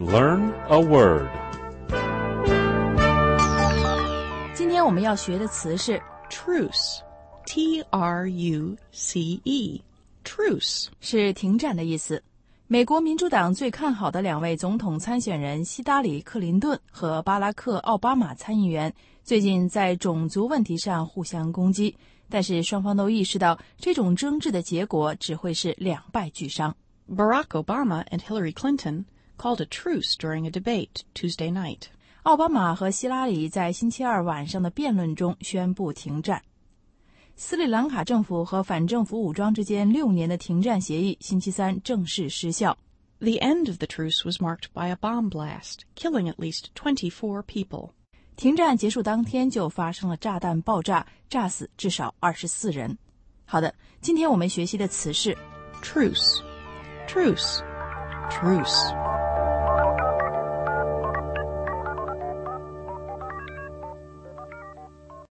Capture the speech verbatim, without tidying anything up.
Learn a word. 今天我们要学的词是 Truce, T R U C E, truce. 是停战的意思。美国民主党最看好的两位总统参选人希拉里·克林顿和巴拉克·奥巴马参议员最近在种族问题上互相攻击，但是双方都意识到这种争执的结果只会是两败俱伤。 Barack Obama and Hillary Clinton called a truce during a debate Tuesday night. 奥巴马和希拉里在星期二晚上的辩论中宣布停战。斯里兰卡政府和反政府武装之间六年的停战协议星期三正式失效。 The end of the truce was marked by a bomb blast, killing at least twenty-four people. 停战结束当天就发生了炸弹爆炸，炸死至少二十四人。好的，今天我们学习的词是 Truce, truce, truce.